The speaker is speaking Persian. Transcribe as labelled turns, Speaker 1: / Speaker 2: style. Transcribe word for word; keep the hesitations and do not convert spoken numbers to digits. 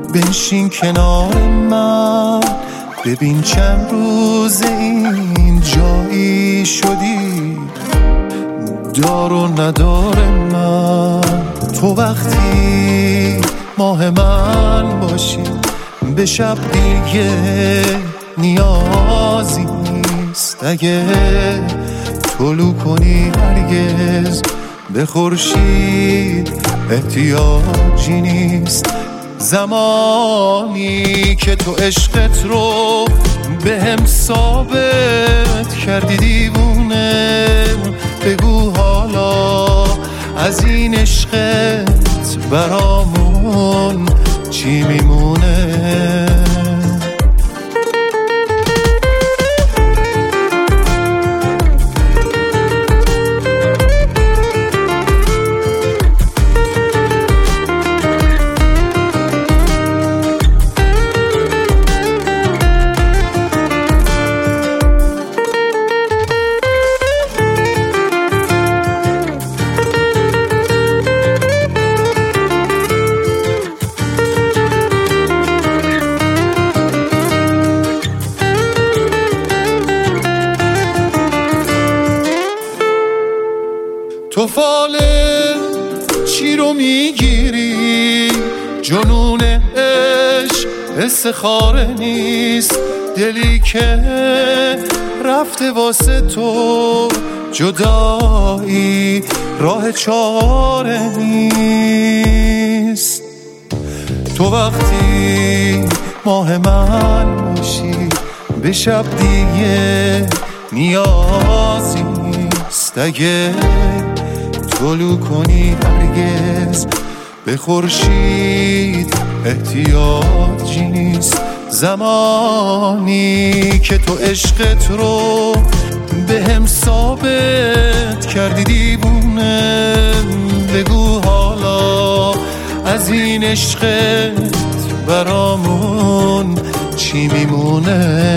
Speaker 1: بنشین کنار من، ببین چند روز این جایی شدی دار و ندار من. تو وقتی ماه من باشی به شب دیگه نیازی نیست. اگه طلوع کنی هرگز به خورشید احتیاجی نیست. زمانی که تو عشقت رو به هم ثابت کردی دیوونه، بگو حالا از این عشقت برامون چی میمونه؟ تو فال چی رو میگیری؟ جنون عشق استخاره نیست. دلی که رفته واسه تو جدایی راه چاره نیست. تو وقتی ماه من باشی به شب دیگه نیازی نیست. اگه طلوع کنی هرگز به خورشید احتیاجی نیست. زمانی که تو عشقت رو به هم ثابت کردی دیوونه، بگو حالا از این عشقت برامون چی میمونه؟